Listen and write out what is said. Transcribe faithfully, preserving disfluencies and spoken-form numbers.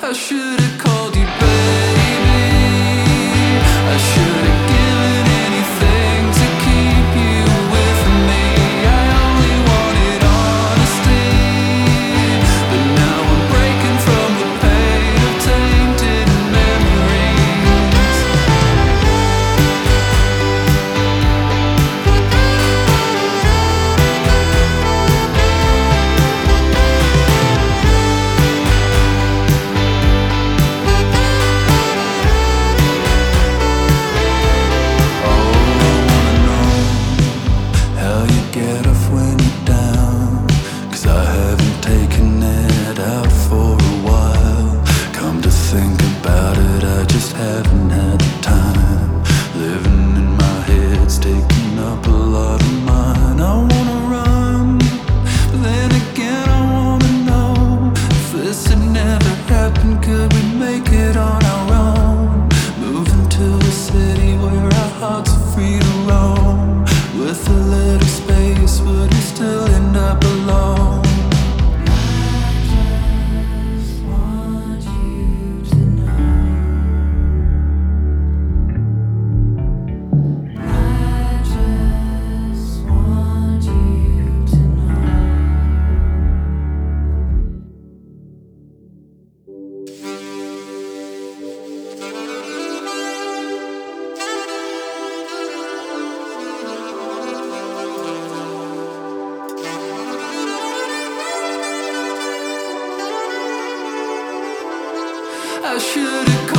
I should've called you baby. I should've given anything to keep you with me. I only wanted honesty, but now I'm breaking from the pain of tainted memories. Think about it, I just haven't had the time. Living in my head's taking up a lot of mine. I wanna run, but then again I wanna know if this had never happened, could we make it on our own? Moving to a city where our hearts are free to roam. With a little space, would we still end up alone? I should've